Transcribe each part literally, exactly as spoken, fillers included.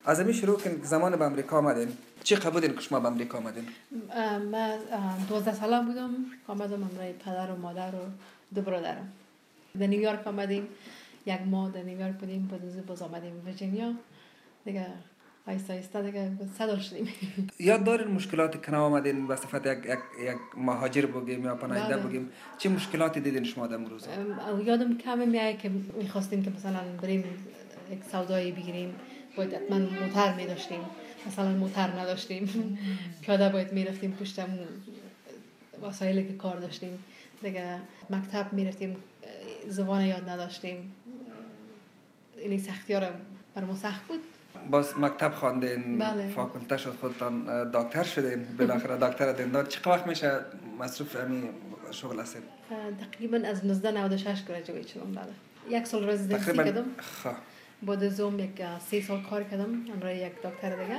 از همین شروع که زمان به امریکا آمدین چی قبودین که شما به امریکا آمدین؟ من دوازده ساله بودم آمدم همراه پدر و مادر و دو برادرم. در نیویورک آمدیم، یک ماه در نیویورک بودیم، بعد از باز آمدیم ویرجینیا دیگه. آیسته آیسته دیگه صدر شدیم. یاد دارین مشکلاتی که آمدین به صفت یک یک یک مهاجر بگیم یا پناهنده بگیم چه مشکلاتی دیدین شما در امروز؟ یادم کمی میاد که میخواستیم که مثلا بریم یک سودایی بگیریم، باید حتما موتر می داشتیم، مثلا موتر نداشتیم. پیاده باید میرفتیم پشت وسایلی که کار داشتیم دیگه. مکتب میرفتیم، زبان یاد نداشتیم. این سختی ها بر ما سخت بود. باز مکتب خواندین، بله. فاکولته شد، خودتان دکتر شدین، بالاخره دکتر دندان. چقدر وقت میشه مصروف همین شغل هستین؟ تقریبا از نوزده نود و شش گریجویت شدم. بله، یک سال رزیدنسی کردم. خب بعد از اون یک سه سال کار کردم همراه یک دکتر دیگه.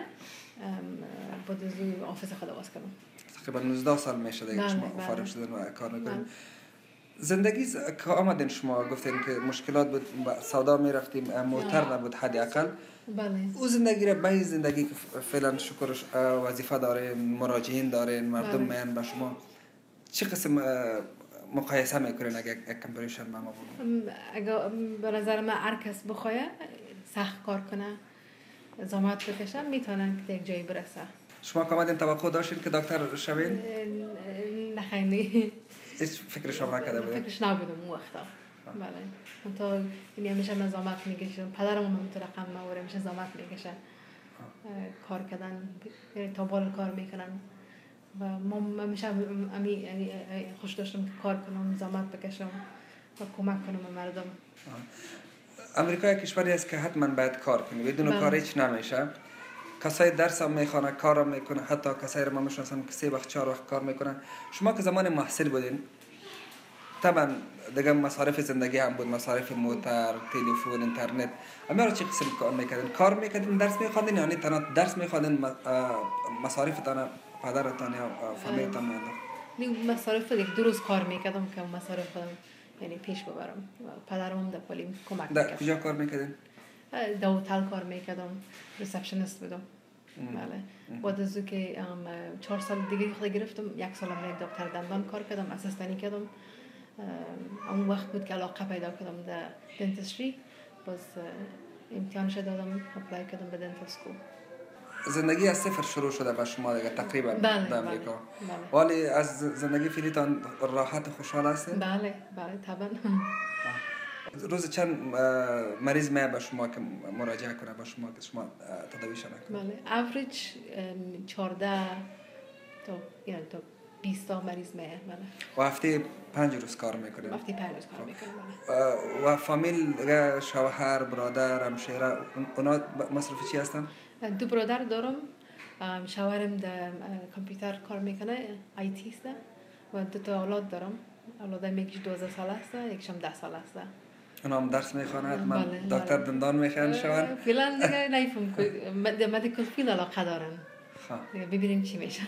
بعد از اون آفیس خود باز کردم. تقریبا نوزده سال میشه دیگه شما فارغ شدین و کار میکنین. زندگی که آمدین شما گفتین که مشکلات بود، سودا میرفتیم، موتر نبود حداقل. بله. او زندگی را به زندگی که فعلا شکر وظیفه دارین، مراجعین دارین، مردم میان به شما، چه قسم مقایسه میکنین اگه یک کمپریشن با ما بگیم؟ اگه به نظر من هر کس بخواد سخت کار کنه، زحمت بکشه، میتونه که یک جایی برسه. شما که آمدین توقع داشتین که دکتر شوین؟ نه خیلی. هیچ فکرش هم نکرده بودین؟ فکرش نبودم اون وقتا. بله. من تا یعنی همیشه من زحمت میکشم. پدرم هم تو رقم ما همیشه زحمت میکشه. کار کردن، تا بالا کار میکنن. و ما همیشه امی یعنی خوش داشتم که کار کنم، زحمت بکشم و کمک کنم به مردم. امریکا یک کشوری است که حتما باید کار کنی، بدون کار هیچ نمیشه. کسای درس هم میخوانه، کار هم میکنه، حتی کسایی رو ما میشناسم که سه وقت چهار وقت کار میکنن. شما که زمان محصل بودین طبعا دیگه مصارف زندگی هم بود، مصارف موتر، تلفن، اینترنت. اما چه قسم کار میکردین؟ کار میکردین، درس میخواندین، یعنی تنها درس میخواندین، مصارفتان پدرتان یا فامیلتان میانداخت؟ نه، مصارف دیگه دو روز کار میکردم که مصارف خودم یعنی پیش ببرم. پدرم در پولیم کمک میکرد. در کجا کار میکردین؟ در هتل کار میکردم، ریسپشنیست بودم. بله. بعد از اینکه چهار سال دیگه خود گرفتم، یک سال هم دکتر دندان کار کردم، اسیستنی کردم. اون وقت بود که علاقه پیدا کردم در دنتستری. باز امتحانش دادم، اپلای کردم به دنتال اسکول. زندگی از صفر شروع شده با شما دیگه تقریبا در امریکا. بله. ولی از زندگی فعلیتان راحت خوشحال هستین؟ بله بله طبعا. روز چند مریض میاد به شما که مراجعه کنه با شما که شما تداویش نکنه؟ بله، اوریج چهارده تا یعنی تا بیست تا مریض میاد. بله. و هفته پنج روز کار میکنید؟ هفته پنج روز کار میکنم. بله. و فامیل دیگه شوهر، برادر، همسر، اونا مصروف چی هستن؟ دو برادر دارم. شوهرم در کامپیوتر کار میکنه، آی تی است. و دو تا اولاد دارم. اولادم یکیش دوازده ساله است، یکیشم ده ساله است. اونا هم درس میخوانه حتما؟ دکتر دندان میخوان شوهر؟ فعلا دیگه نمیفهم که مدیکال فیلد علاقه دارن. خب ببینیم چی میشه.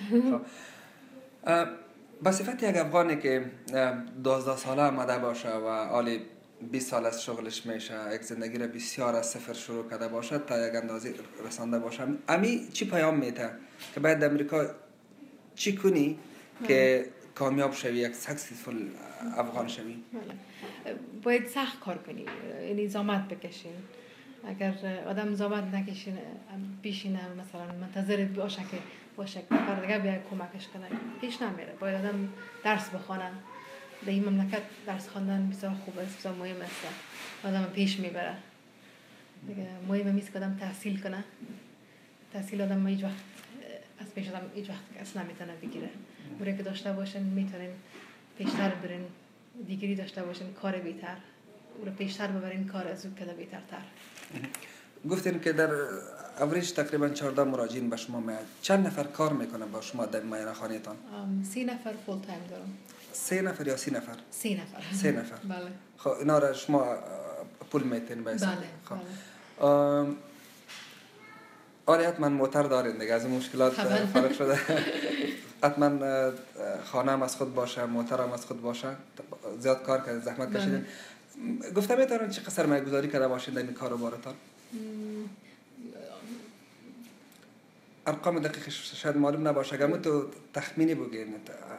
خب با صفت یک افغانی که دوازده ساله آمده باشه و حالی بیست سال از شغلش میشه، یک زندگی را بسیار از صفر شروع کرده باشه تا یک اندازه رسانده باشه، امی چی پیام میده که باید امریکا چی کنی که کامیاب شوی، یک سکسسفول افغان شوی؟ باید سخت کار کنی، یعنی زحمت بکشین. اگر آدم زحمت نکشین بیشینه مثلا منتظر باشه که باشه که نفر دیگه بیاید کمکش کنه، پیش نمیره. باید آدم درس بخونه. در این مملکت درس خواندن بسیار خوب است، بسیار مهم است. آدم پیش میبره. دیگه مهم نیست که آدم تحصیل کنه. تحصیل آدم هیچ وقت از پیش آدم هیچ وقت اصلا نمیتونه بگیره. برای که داشته باشن میتونین پیشتر برین، دیگری داشته باشن کار بهتر، او رو پیشتر ببرین، کار از او کده بهترتر. گفتین که در اوریج تقریبا چهارده مراجعین به شما میاد. چند نفر کار میکنه با شما در معاینه خانه‌تان؟ سی نفر فول تایم دارم. سه نفر یا سی نفر؟ سی نفر. سه نفر. بله. خب اینا را شما پول میتین باید؟ بله. خب آره حتما موتر دارین دیگه، از این مشکلات فارغ شده. حتما خانه هم از خود باشه، موتر هم از خود باشه. زیاد کار کردین، زحمت کشیدین. گفتم میتونن چه قصر مایگذاری کرده باشین در این کاروبارتان؟ ارقام دقیق شاید معلوم نباشه، اگر تو تخمینی بگین.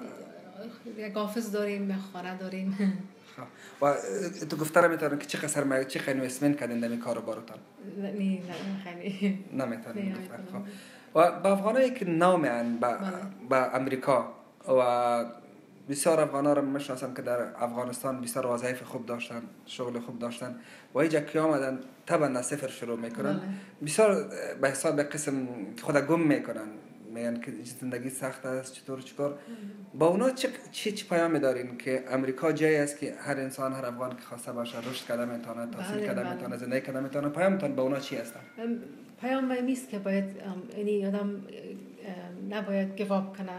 یک آفیس داریم، خانه داریم. و تو گفتاره میتونن که چقدر سرمایه چقدر اینوستمنت کردین در این کاروبارتان؟ نه نه خیلی نمیتونن گفتن. و با افغانایی که نامن با با امریکا و بسیار افغانا رو میشناسم که در افغانستان بسیار وظایف خوب داشتن، شغل خوب داشتن و اینجا که آمدن طبعا از صفر شروع میکنن. بسیار به حساب قسم خود گم میکنن، میگن که زندگی سخت است، چطور چیکار. با اونا چه چه چه پیامی دارین که امریکا جایی است که هر انسان، هر افغان که خواسته باشه رشد کرده میتونه، تحصیل کرده میتونه، زندگی کرده میتونه. پیامتون با اونا چی هستن؟ پیام نیست که باید یعنی آدم نباید گیواب کنه،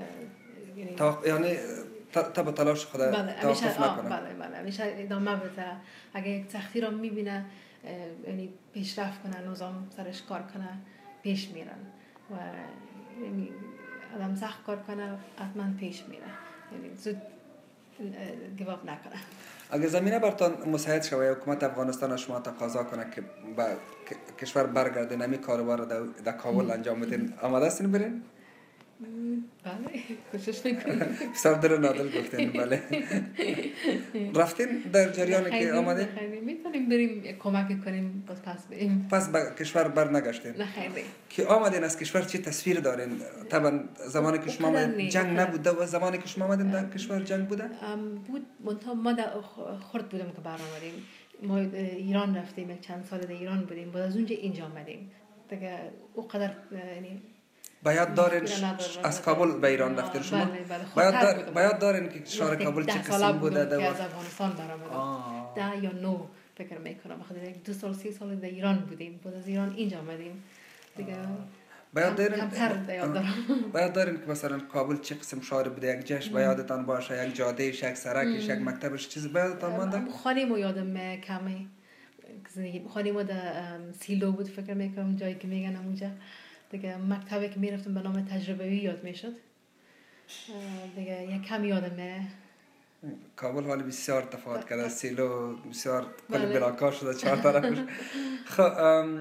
یعنی تا به تلاش خود توقف نکنه. بله بله همیشه ادامه بده. اگه یک سختی رو میبینه یعنی پیشرفت کنه، نظام سرش کار کنه، پیش میرن و یعنی آدم سخت کار کنه حتما پیش میره، یعنی زود گیواب نکنه. اگه زمینه براتون مساعد شوه حکومت افغانستان شما تقاضا کنه که با کشور برگردین همین کاروبار رو در کابل انجام بدین، آماده هستین برین؟ بله کوشش میکنیم. بسیار دل و نادل گفتین. بله رفتین در جریان که آمدین؟ خیلی میتونیم بریم کمک کنیم باز پس بریم. پس به کشور بر نگشتین؟ نه خیلی. که آمدین از کشور چه تصویر دارین؟ طبعا زمانی که شما آمدین جنگ نبوده و زمانی که شما آمدین در کشور جنگ بوده؟ بود منتها ما خرد بودم که برآمدیم. ما ایران رفتیم، یک چند سال در ایران بودیم، بعد از اونجا اینجا آمدیم دیگه. اونقدر یعنی باید دارین از کابل به ایران رفتین شما؟ باید باید دارین که شهر کابل چه قسم بوده؟ ده از افغانستان برآمدم، ده یا نو فکر میکنم. بخاطر یک دو سال سی سال در ایران بودیم، بعد از ایران اینجا آمدیم دیگه. باید دارین باید دارین که مثلا کابل چه قسم شهر بوده، یک جشن یادتان باشه، یک جادهش، یک سرکش، یک مکتبش، چیزی یادتان مانده؟ خانه‌مو یادم کمی زندگی خانه‌مو در سیلو بود فکر میکنم، جایی که میگن اونجا دیگه. مکتبی که میرفتم به نام تجربوی یاد میشد دیگه، یک کم یادمه. کابل حالی بسیار تفاوت کرده، سیلو بسیار کلی بلاکار شده چهار طرفش. خب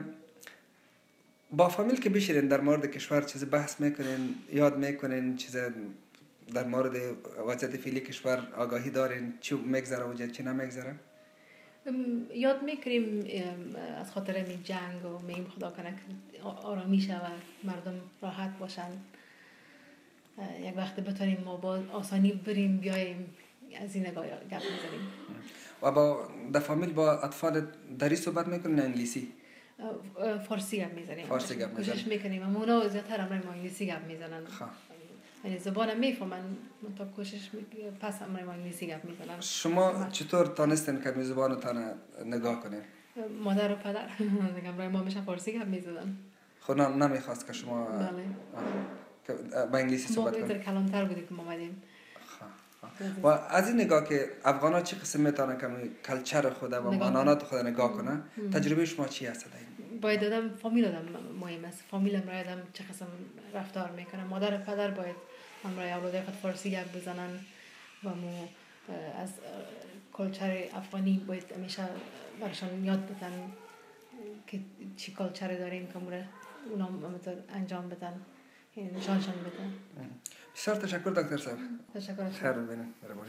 با فامیل که بشیرین در مورد کشور چیز بحث میکنین، یاد میکنین، چیز در مورد وضعیت فعلی کشور آگاهی دارین، چی میگذره و چی نمیگذره؟ یاد میکنیم از خاطر این جنگ و میگیم خدا کنه که آرامی شود، مردم راحت باشن، یک وقت بتونیم ما با آسانی بریم بیاییم، از این نگاه گپ میزنیم. و با در فامیل با اطفال دری صحبت میکنین نه انگلیسی؟ فارسی گپ میزنیم. فارسی گپ میزنیم. کوشش میکنیم اما اونا زیادتر امروز انگلیسی گپ میزنن. یعنی زبانم میفهمن، من تا کوشش میکنم پس امروز انگلیسی گپ میزنن. شما چطور تانستین که می زبانتان نگاه کنین؟ مادر و پدر دیگه امروز ما میشن فارسی گپ میزدن. خب نمیخواست که شما بله که با انگلیسی صحبت کنید؟ ما بیشتر کلانتر بودیم که ما اومدیم. و از این نگاه که افغانا چه قسم میتونن که کلچر خود و مانانات خود نگاه کنن، تجربه شما چی هست؟ باید آدم فامیل آدم مهم است. فامیل امروز آدم چه قسم رفتار میکنه. مادر و پدر باید امروز اولادای خود فارسی گپ بزنن و مو از کلچر افغانی باید همیشه برشان یاد بدن که چی کلچر داریم که امروز اونا انجام بدن، نشانشان بدن. بسیار تشکر دکتر صاحب. تشکر. خیر ببینید.